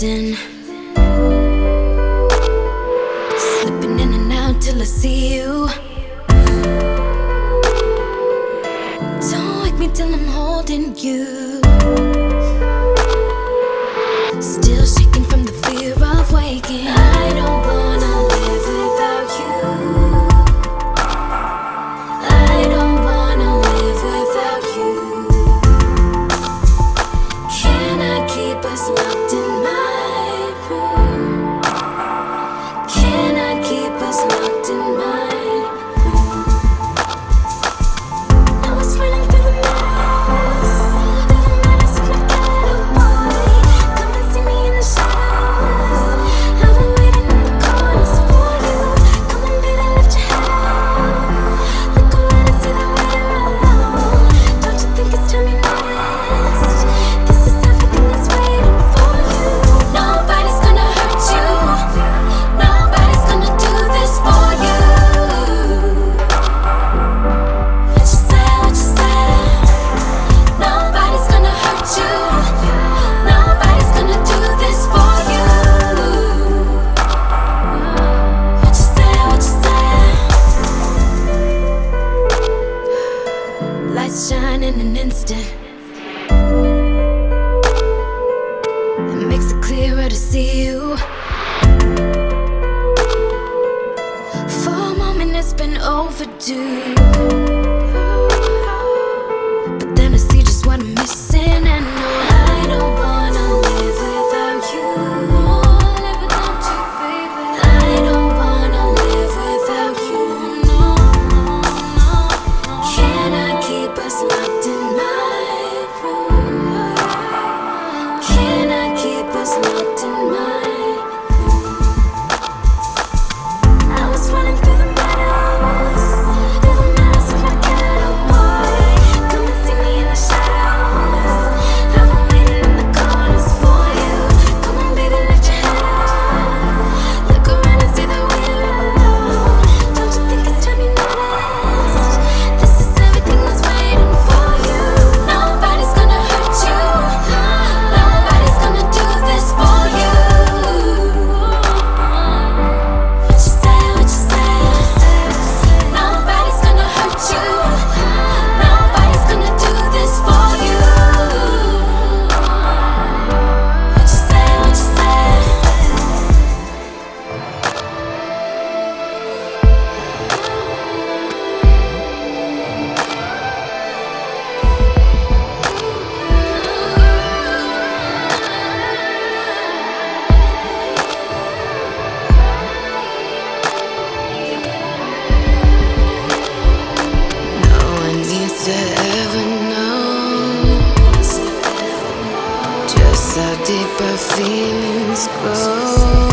drifting, slipping in and out till I see you. Don't wake me till I'm holding you. Still shaking from the fear of waking. I don't wanna live without you. I don't wanna live without you. Can I keep us locked in my room? Can I keep us locked in my room? I was running through the madness of my ghetto boy. Come and see me in the shadows. I've been waiting in the corners for you. Come and baby, lift your head up. Look around and see that we're alone. Don't you think it's time you noticed? This is everything that's waiting for you. Nobody's gonna hurt you. Nobody's gonna do this for you. What you say, what you say? Nobody's gonna hurt you. Nobody's gonna do this for you. What you say, what you say? Lights shine in an instant. It makes it clearer to see you. For a moment it's been overdue, but then I see just what I'm missing. And no, I don't wanna live without you. Live without you, baby. I don't wanna live without you. No, no. Can I keep us locked in my room? Can I keep us locked in my room? I was running through the meadows of my ghetto boy. Come and see me in the shadows. I've been waiting in the corners for you. Come on, baby, lift your head up. Look around and see that we're alone. Don't you think it's time you noticed? This is everything that's waiting for you. Nobody's gonna hurt you. Nobody's gonna do this for you. What you say, what you say? Nobody's gonna hurt you. Nobody's gonna do this for you. What you say, what you say? No one needs to ever know just how deep our feelings grow.